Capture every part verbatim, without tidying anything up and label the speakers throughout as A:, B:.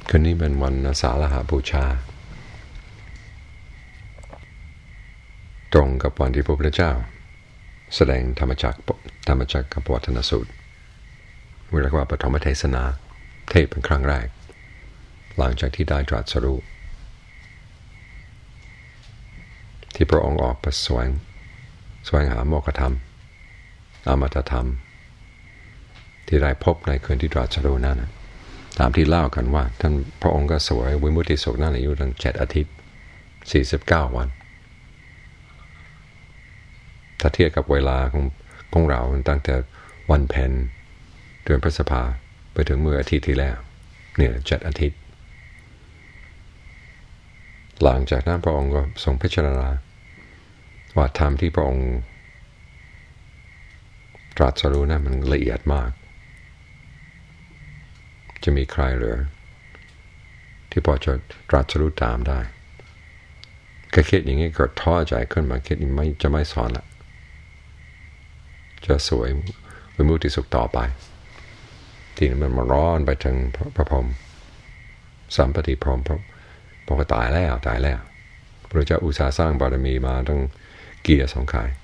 A: คืนนี้เป็นวันอาสาฬหบูชาตรงกับวันที่พระพุทธเจ้าแสดงธรรมจักรธรรมจักรกับปวัตตนสูตรเรียกว่าปฐมเทศนาเทศเป็นครั้งแรกหลังจากที่ได้ตรัสรู้ที่พระองค์ออกไปแสวงแสวงหาโมกขธรรมอมตะธรรมที่ได้พบในคืนที่ตรัสรู้นั่นตามที่เล่ากันว่าท่านพระองค์ก็สวยวิมุตติสุขนั่นอยู่ตั้งเจ็ดอาทิตย์สี่สิบเก้าวันถ้าเทียบกับเวลาของของเราตั้งแต่วันเพ็ญเดือนพฤษภาไปถึงเมื่ออาทิตย์ที่แล้วเนี่ยเจ็ดอาทิตย์หลังจากนั้นพระองค์ก็ทรงพิจารณาว่าธรรมที่พระองค์ตรัสรู้นั้นมันละเอียดมากจะมีใครเหลือที่พอจะตรัสรู้ตามได้ก็คิดอย่างนี้ก็ท้อใจขึ้นมาคิดไม่จะไม่สอนละจะสวยวิมุตติสุขต่อไปทีนี้มันมาร้อนไปถึงพระพรหมสัมปติพรหมพระบอกว่าตายแล้วตายแล้วพระเจ้าอุตส่าห์สร้างบารมีมาตั้งกี่สองขาย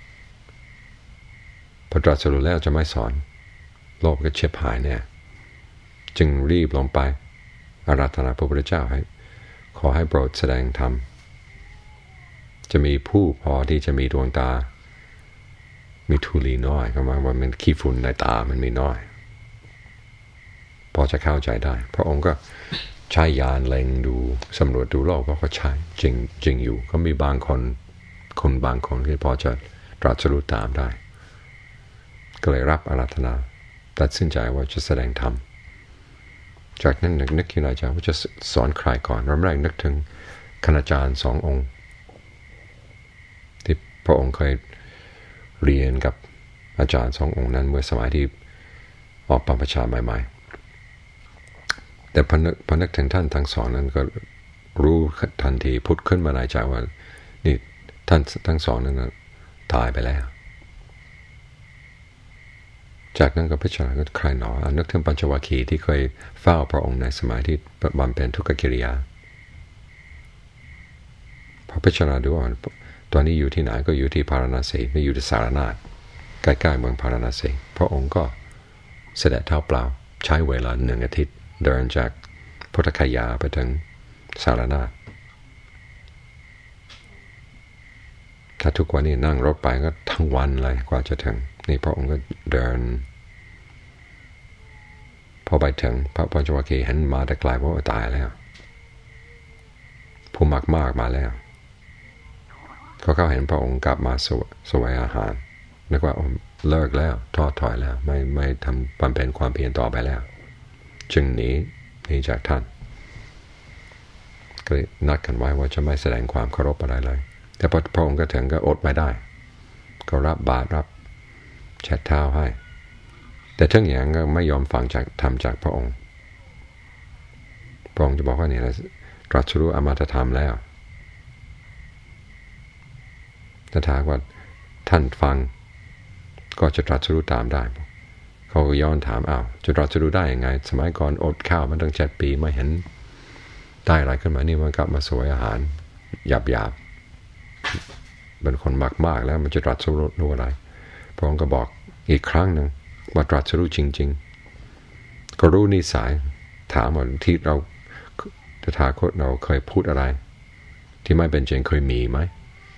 A: พอตรัสรู้แล้วจะไม่สอนโลกก็เฉียบหายเนี่ยจึงรีบลงไปอาราธนาพระพุทธเจ้าให้ขอให้โปรดแสดงธรรมจะมีผู้พอที่จะมีดวงตามีธุลีน้อยก็หมายว่ามันขี้ฝุ่นในตามันมีน้อยพอจะเข้าใจได้พระองค์ก็ใช้ยานเล็งดูสำรวจดูโลกก็ก็ใช้จริงจริงอยู่ก็มีบางคนคนบางคนที่พอจะตรัสรู้ตามได้ก็เลยรับอาราธนาตัดสินใจว่าจะแสดงธรรมจากนั้นนึกนึกขึ้นในใจว่าจะสอนใครก่อนเริ่มแรกนึกถึงคณาจารย์สององค์ที่พระองค์เคยเรียนกับอาจารย์สององค์นั้นเมื่อสมัยที่ออกบรรพชาใหม่ๆแต่พอนึกพอนึกถึงท่านทั้งสองนั้นก็รู้ทันทีพุทธขึ้นมาในใจว่านี่ท่านทั้งสองนั้นตายไปแล้วจากนั้นก็พิจารณาก็ใครหนอนึกถึงปัญจวัคคีย์ที่เคยเฝ้าพระองค์ในสมัยที่บำเพ็ญทุกขกิริยาพอพิจารณาดูว่าตอนนี้อยู่ที่ไหนก็อยู่ที่พาราณสีไม่อยู่ที่สารนาถใกล้ๆเมืองพาราณสีพระองค์ก็เสด็จเท้าเปล่าใช้เวลาหนึ่งอาทิตย์เดินจากพุทธคยาไปถึงสารนาถถ้าทุกวันนี้นั่งรถไปก็ทั้งวันเลยกว่าจะถึงนี่พระองค์ก็เดินพอไปถึงพระปัญจวัคคีย์เห็นมาแต่ไกลว่าตายแล้วผู้มากมากมาแล้วเขาเข้าเห็นพระองค์กลับมาสวสวยอาหารนึกว่าเลิกแล้วทอดถอยแล้วไม่ไม่ทำบำเพ็ญความเพียรต่อไปแล้วจึงหนีหนีจากท่านก็นัดกันไว้ว่าจะไม่แสดงความเคารพอะไรเลยแต่พระองค์ก็ถึงก็อดไม่ได้ก็รับบาตรรับเช็ดเท้าให้แต่ทั้งอย่างก็ไม่ยอมฟังจากธรรมจากพระองค์พระองค์จะบอกว่านี่แหละตรัสรู้อมตะธรรมแล้วแต่ถ้าว่าท่านฟังก็จะตรัสรู้ตามได้เขาก็ย้อนถามอ้าวจะตรัสรู้ได้ยังไงสมัยก่อนอดข้าวมันตั้งเจ็ดปีไม่เห็นได้อะไรขึ้นมานี่มันกลับมาสวยอาหารหยาบๆเป็นคนมากๆแล้วมันจะตรัสรู้อะไรพระองค์ก็บอกอีกครั้งหนึ่งว่าตรัสรู้จริงๆก็รู้นิสัยถามว่าที่เราตถาคตเราเคยพูดอะไรที่ไม่เป็นจริงเคยมีไหม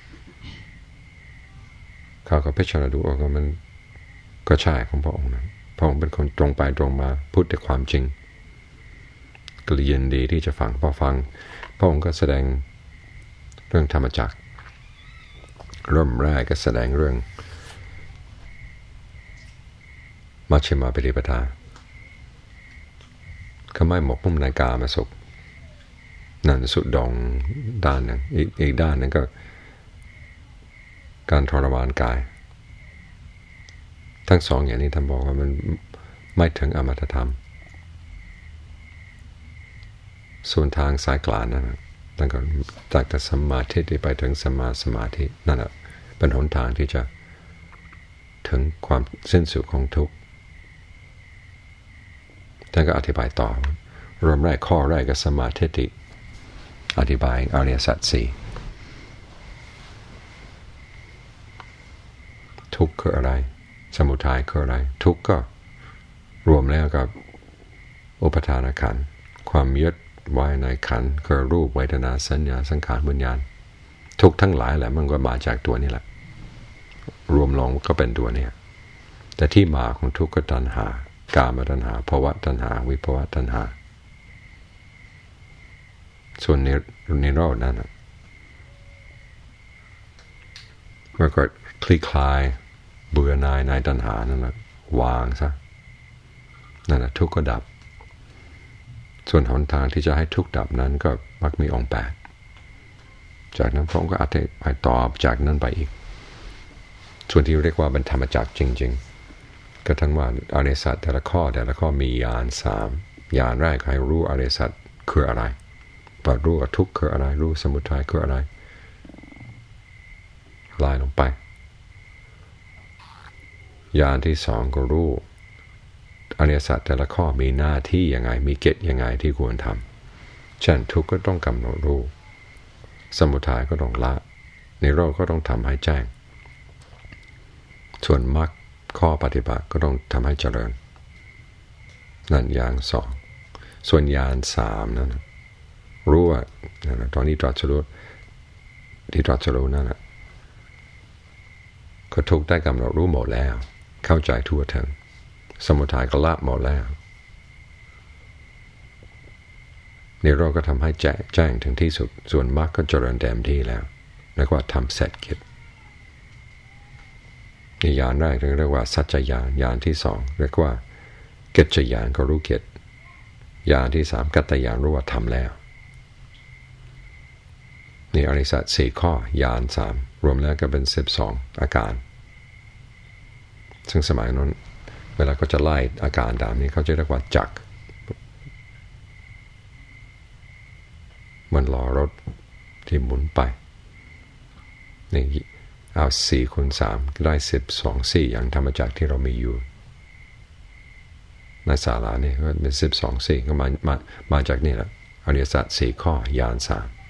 A: เขาก็พิจารณาดูว่ามันก็ใช่ของพระองค์นะพระองค์เป็นคนตรงไปตรงมาพูดแต่ความจริงก็เลยยินดีที่จะฟังพอฟังพระองค์ก็แสดงเรื่องธรรมจักรเริ่มแรกก็แสดงเรื่องมัชฌิมาปฏิปทาก็ไม่หมกมุ่นในกามสุขนั่นสุดดองด้านหนึ่งอีกอีกด้านนึงก็การทรมานกายทั้งสองอย่างนี้ท่านบอกว่ามันไม่ถึงอมตะธรรมส่วนทางสายกลางนั่นนะตั้งแต่จากแต่สมาธิไปถึงสมาสมาธินั่นแหละเป็นหนทางที่จะถึงความสิ้นสุดของทุกข์ท่านก็อธิบายต่อเริ่มแรกข้อแรกก็สัมมาทิฏฐิอธิบายอริยสัจสี่ทุกข์คืออะไรสมุทัยคืออะไรทุกข์ก็รวมแล้วกับอุปทานขันธ์ความยึดไว้ในขันธ์คือรูปเวทนาสัญญาสังขารวิญญาณทุกทั้งหลายแหละมันก็มาจากตัวนี้แหละรวมลงก็เป็นตัวนี้แต่ที่มาของทุกข์ก็ตัณหากามตัณหาภวตัณหาวิภวตัณหาส่วนนิโรธนั่นมันก็คลี่คลายเบื่อหน่ายในตัณหานั่นแหละวางซะนั่นแหละทุกข์ก็ดับส่วนหนทางที่จะให้ทุกข์ดับนั้นก็มักมีองค์แปดจากนั้นพระองค์ก็อธิบายตอบจากนั้นไปอีกส่วนที่เรียกว่าเป็นธรรมจักรจริงๆก็ท่านว่าอริยสัจแต่ละข้อแต่ละข้อมีญาณสามญาณแรกให้รู้อริยสัจคืออะไรปัจรู้ว่าทุกข์คืออะไรรู้สมุทัยคืออะไรไล่ลงไปญาณที่สองก็รู้อริยสัจแต่ละข้อมีหน้าที่ยังไงมีกิจยังไงที่ควรทำเช่นทุกข์ก็ต้องกำหนดรู้สมุทัยก็ต้องละนิโรธก็ต้องทำให้แจ้งส่วนมรรคข้อปฏิบัติก็ต้องทำให้เจริญนั่นอย่างสองส่วนญาณสามนั่นรู้ว่าตอนนี้ตรัสรู้ที่ตรัสรู้นั่นแหละก็ทุกข์ได้กำหนดรู้หมดแล้วเข้าใจทั่วถึงสมุทัยก็ละหมดแล้วนิโรธก็ทำให้แจ้งแจ้งถึงที่สุดส่วนมรรคก็เจริญเต็มที่แล้วเรียกว่าทำเสร็จกิจนี่ญาณแรกเรียกว่าสัจจญาณญาณที่สองเรียกว่ากิจญาณก็รู้กิจญาณที่สามกัตตญาณรู้ว่าทำแล้วนี่อริยสัจสี่ข้อญาณสามรวมแล้วก็เป็นสิบสองอาการซึ่งสมัยนั้นเวลาก็จะไล่อาการตามนี้เขาจะเรียกว่าจักรมันล้อรถที่หมุนไปนี่เอาสี่คูณสามก็ได้สิบสองสี่อย่างธรรมจักรที่เรามีอยู่ในศาลานี่ก็เป็นสิบสองสี่ก็มามามาจากนี่แหละอริยสัจสี่ข้อญาณสาม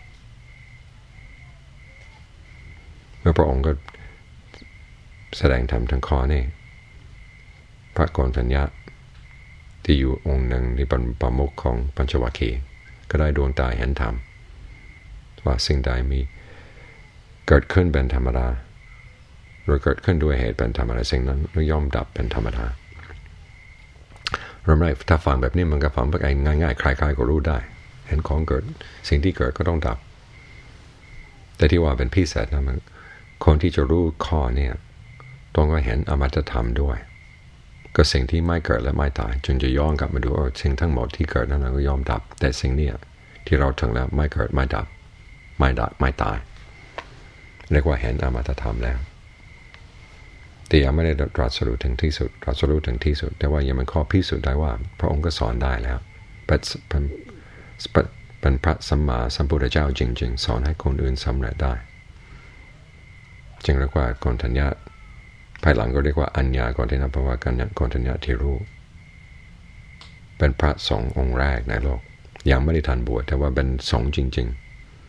A: เมื่อพระองค์ก็แสดงธรรมทั้งข้อนี้พระโกณฑัญญะที่อยู่องค์หนึ่งที่เป็นประมุขของปัญจวัคคีย์ก็ได้ดวงตาเห็นธรรมว่าสิ่งใดมีเกิดขึ้นเป็นธรรมดาหรือเกิดขึ้นด้วยเหตุเป็นธรรมดาสิ่งนั้นย่อมดับเป็นธรรมดาเราไม่ถ้าฟังแบบนี้มันก็ฟังแบบง่ายๆใครๆก็รู้ได้เห็นของเกิดสิ่งที่เกิดก็ต้องดับแต่ที่ว่าเป็นพิเศษนะมันคนที่จะรู้ข้อเนี่ยต้องก็เห็นอมตะธรรมด้วยก็สิ่งที่ไม่เกิดและไม่ตายจึงจะย้อนกลับมาดูว่าสิ่งทั้งหมดที่เกิดนั้นก็ย่อมดับแต่สิ่งนี้ที่เราถึงแล้วไม่เกิดไม่ดับไม่ดับไม่ตายเรียกว่าเห็นอมตะธรรมแล้วแต่ยังไม่ได้ตรัสรู้ถึงที่สุดตรัสรู้ถึงที่สุดแต่ว่ายังเป็นข้อพิสูจน์ได้ว่าพระองค์ก็สอนได้แล้วเป็นเป็นพระสัมมาสัมพุทธเจ้าจริงๆสอนให้คนอื่นสำเร็จได้จึงเรียกว่าโกณฑัญญะภายหลังก็เรียกว่าอัญญาโกณฑัญญะเพราะว่ากันโกณฑัญญะที่รู้เป็นพระสงฆ์องค์แรกในโลกยังไม่ได้ทันบวชแต่ว่าเป็นสงฆ์จริง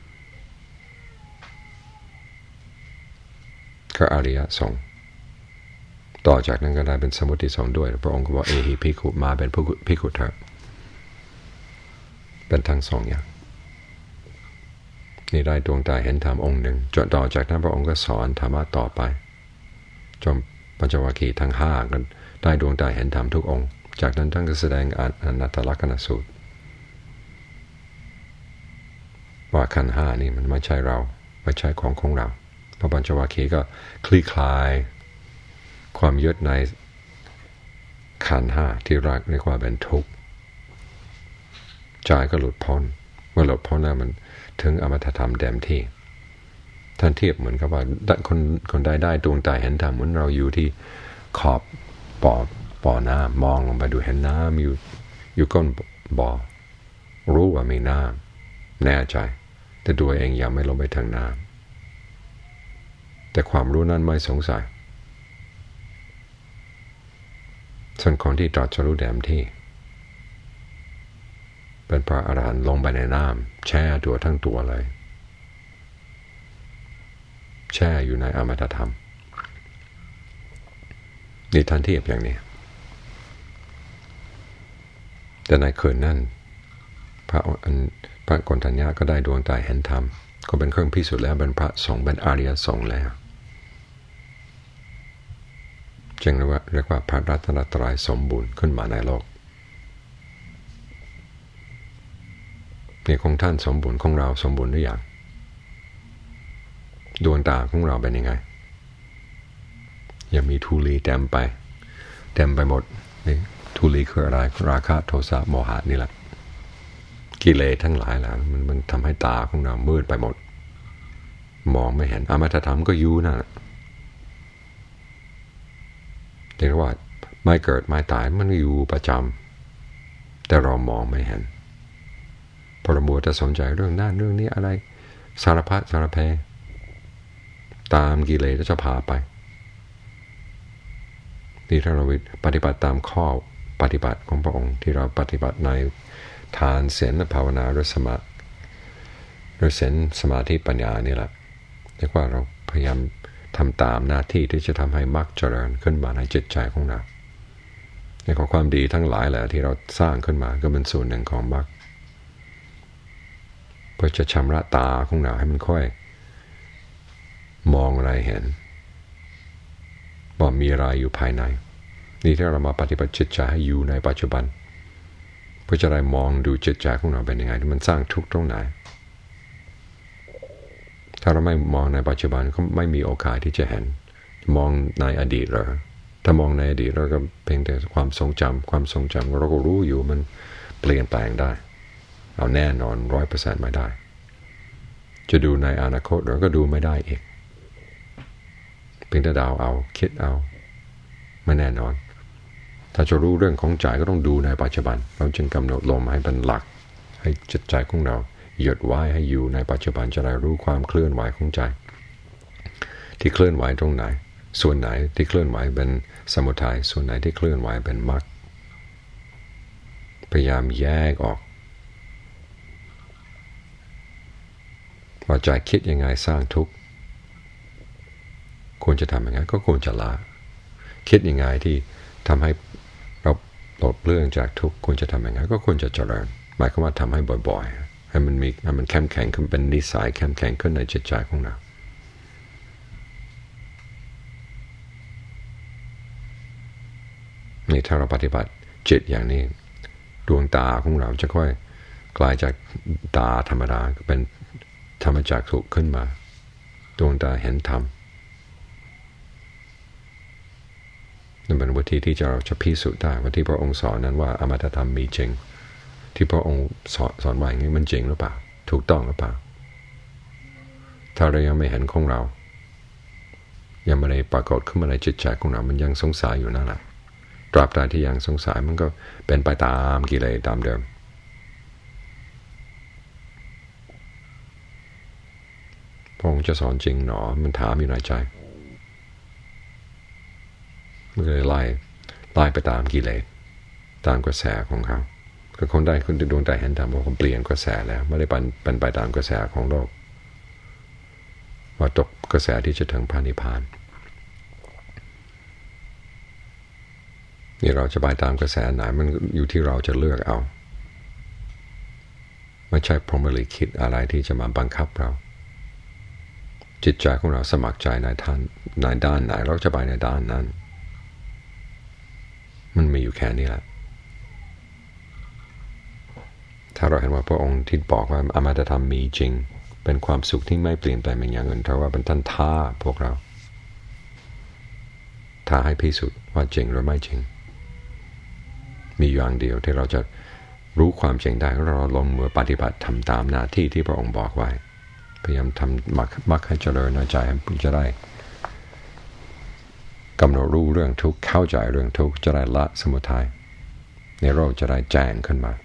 A: ๆก็อริยสงฆ์ต่อจากนั้นก็ได้เป็นสมุติสงฆ์ด้วยพระองค์ก็บอกเอหิภิกขุมาเป็นภิกขุเถอะเป็นทั้งสองอย่างนี่ได้ดวงตาเห็นธรรมองค์หนึ่งจนต่อจากนั้นพระองค์ก็สอนธรรมะต่อไปจนปัญจวัคคีย์ทั้งห้ากันได้ดวงตาเห็นธรรมทุกองค์จากนั้นท่านก็แสดงอนัตตลักษณสูตรว่าขันธ์ห้านี่มันไม่ใช่เราไม่ใช่ของของเราพระปัญจวัคคีย์ก็คลี่คลายความยึดในขันธ์ห้าที่รักเรียกว่าเป็นทุกข์ใจก็หลุดพ้นเมื่อหลุดพ้นแล้วมันถึงอมตะธรรมเต็มที่ท่านเทียบเหมือนกับว่าคนคนใดได้ดวงตาเห็นธรรมเหมือนเราอยู่ที่ขอบบ่อบ่อน้ำมองลงไปดูเห็นน้ำอยู่อยู่ก้นบ่อรู้ว่ามีน้ำแน่ใจแต่ตัวเองยังไม่ลงไปถึงน้ำแต่ความรู้นั้นไม่สงสัยส่วนคนที่ตรัสรู้เต็มที่เป็นพระอรหันต์ลงไปในน้ำแช่ตัวทั้งตัวเลยแช่อยู่ในอมตะธรรมนี่ท่านเทียบอย่างนี้แต่ในคืนนั้นพระพระโกณฑัญญะก็ได้ดวงตาเห็นธรรมก็เป็นเครื่องพิสูจน์แล้วเป็นพระสงฆ์เป็นอริยสงฆ์แล้วจึงเรียกว่าเรียกว่าพระรัตนตรัยสมบูรณ์ขึ้นมาในโลกนี่ของท่านสมบูรณ์ของเราสมบูรณ์หรือยังดวงตาของเราเป็นยังไงอย่ามีทุลีเต็มไปเต็มไปหมดนี่ทุลีคืออะไรราคะโทสะโมหะนี่แหละกิเลสทั้งหลายแหละมันมันทำให้ตาของเรามืดไปหมดมองไม่เห็นอมตะธรรมก็อยู่นั่นแหละเรียกว่าไม่เกิดไม่ตายมันอยู่ประจำแต่เรามองไม่เห็นพอเรามัวแต่สนใจเรื่องนั้นเรื่องนี้อะไรสารพัดสารเพตามกิเลสจะพาไปนี่ถ้าเราปฏิบัติตามข้อปฏิบัติของพระองค์ที่เราปฏิบัติในทานศีลและภาวนาหรือสมาหรือศีลสมาธิปัญญานี่แหละเรียกว่าเราพยายามทำตามหน้าที่ที่จะทำให้มรรคเจริญขึ้นมาในจิตใจของเราในของความดีทั้งหลายแหละที่เราสร้างขึ้นมาก็เป็นส่วนหนึ่งของมรรคเพื่อจะชำระตาของเราให้มันค่อยมองอะไรเห็นว่ามีอะไรอยู่ภายในนี่ถ้าเรามาปฏิบัติจิตใจให้อยู่ในปัจจุบันเพื่อจะได้มองดูจิตใจของเราเป็นยังไงที่มันสร้างทุกข์ตรงไหนถ้าเราไม่มองในปัจจุบันก็ไม่มีโอกาสที่จะเห็นมองในอดีตเหรอถ้ามองในอดีตเราก็เพียงแต่ความทรงจำความทรงจำเราก็รู้อยู่มันเปลี่ยนแปลงได้เราแน่นอนร้อยเปอร์เซ็นต์ไม่ได้จะดูในอนาคตเราก็ดูไม่ได้อีกเพียงแต่เดาเอาคิดเอาไม่แน่นอนถ้าจะรู้เรื่องของใจก็ต้องดูในปัจจุบันเราจึงกำหนดลมให้เป็นหลักให้จิตใจของเราหยุดไว้ให้อยู่ในปัจจุบันจะได้รู้ความเคลื่อนไหวของใจที่เคลื่อนไหวตรงไหนส่วนไหนที่เคลื่อนไหวเป็นสมุทัยส่วนไหนที่เคลื่อนไหวเป็นมรรคพยายามแยกออกว่าใจคิดยังไงสร้างทุกข์ควรจะทำยังไงก็ควรจะละคิดยังไงที่ทำให้เราปลดเปลื้องจากทุกข์ควรจะทำยังไงก็ควรจะเจริญหมายความว่าทำให้บ่อยๆให้มันมีให้มันเข้มแข็งขึ้นเป็นนิสัยเข้มแข็งขึ้นในจิตใจของเรานี่ถ้าเราปฏิบัติจิตอย่างนี้ดวงตาของเราจะค่อยกลายจากตาธรรมดาเป็นธรรมจักขุขึ้นมาดวงตาเห็นธรรมนั่นเป็นวิธีที่จะเราจะพิสูจน์ได้ว่าที่พระองค์สอนนั้นว่าอมตะธรรมมีจริงที่พระองค์สอนสอนว่าอย่างนี้มันจริงหรือเปล่าถูกต้องหรือเปล่าถ้าเรายังไม่เห็นของเรายังไม่ได้ปรากฏขึ้นมาในจิตใจของเรามันยังสงสัยอยู่นั่นแหละตราบใดที่ยังสงสัยมันก็เป็นไปตามกิเลสตามเดิมพระองค์จะสอนจริงหนอมันถามอยู่ในใจมันก็เลยไล่ไล่ไปตามกิเลสตามกระแสของเขาก็คนได้คนดวงใจเห็นธรรมว่าเขาเปลี่ยนกระแสแล้วไม่ได้เป็นไปตามกระแสของโลกว่าตกกระแสที่จะถึงพระนิพพานนี่เราจะไปตามกระแสไหนมันอยู่ที่เราจะเลือกเอาไม่ใช่พรหมลิขิตอะไรที่จะมาบังคับเราจิตใจของเราสมัครใจในท่านในด้านไหนเราจะไปในด้านนั้นมันมีอยู่แค่นี้แหละถ้าเราเห็นว่าพระองค์ที่บอกว่าอมตะธรรมมีจริงเป็นความสุขที่ไม่เปลี่ยนไปเป็นอย่างอื่นเพราะว่าเป็นท่านท้าพวกเราท้าให้พิสูจน์ว่าจริงหรือไม่จริงมีอย่างเดียวที่เราจะรู้ความจริงได้ก็เราลงมือปฏิบัติทำตามหน้าที่ที่พระองค์บอกไว้พยายามทำมรรคมรรคให้เจริญในใจจะได้กำหนดรู้เรื่องทุกข์เข้าใจเรื่องทุกข์จะได้ละสมุทัยในโลกจะได้แจ้งขึ้นมา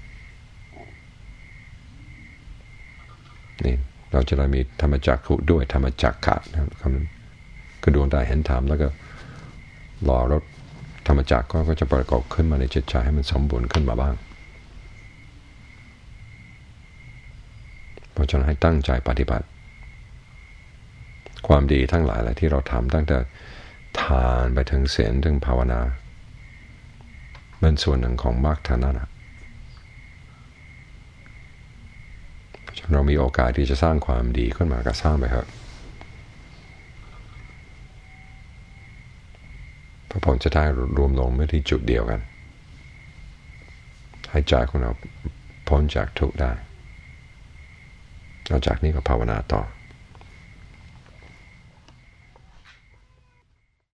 A: นี่เราจะได้มีธรรมจักขุด้วยธรรมจักขะนะครับก็ดวงตาเห็นธรรมแล้วก็หล่อรถธรรมจักรก็จะประกอบขึ้นมาในจิตใจให้มันสมบูรณ์ขึ้นมาบ้างราะฉะนั้นให้ตั้งใจปฏิบัติความดีทั้งหลายอะไรที่เราทำตั้งแต่ทานไปถึงศีลถึงภาวนาเป็นส่วนหนึ่งของมรรคฐานะเรามีโอกาสที่จะสร้างความดีขึ้นมาก็สร้างไปเถอะพระผลจะได้รวมลงไม่ที่จุดเดียวกันให้ใจของเราพ้นจากทุกข์ได้นอกจากนี้ก็ภาวนาต่อ